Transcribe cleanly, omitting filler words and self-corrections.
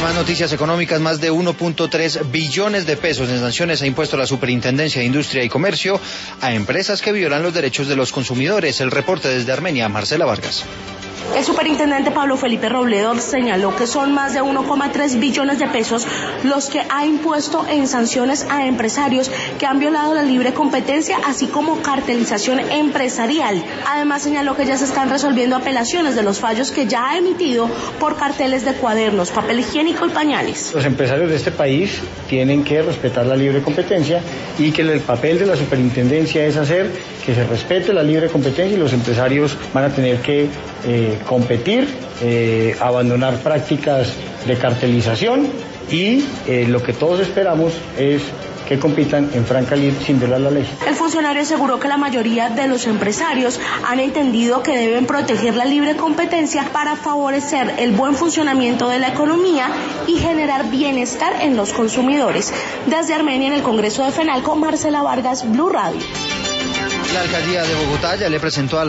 más noticias económicas, más de 1.3 billones de pesos en sanciones ha impuesto la Superintendencia de Industria y Comercio a empresas que violan los derechos de los consumidores. El reporte desde Armenia, Marcela Vargas. El superintendente Pablo Felipe Robledo señaló que son más de 1,3 billones de pesos los que ha impuesto en sanciones a empresarios que han violado la libre competencia, así como cartelización empresarial. Además señaló que ya se están resolviendo apelaciones de los fallos que ya ha emitido por carteles de cuadernos, papel higiénico y pañales. Los empresarios de este país tienen que respetar la libre competencia y que el papel de la superintendencia es hacer que se respete la libre competencia y los empresarios van a tener que competir, abandonar prácticas de cartelización y lo que todos esperamos es que compitan en franca lid sin violar la ley. El funcionario aseguró que la mayoría de los empresarios han entendido que deben proteger la libre competencia para favorecer el buen funcionamiento de la economía y generar bienestar en los consumidores. Desde Armenia, en el Congreso de FENALCO, Marcela Vargas, Blue Radio. La alcaldía de Bogotá ya le presentó a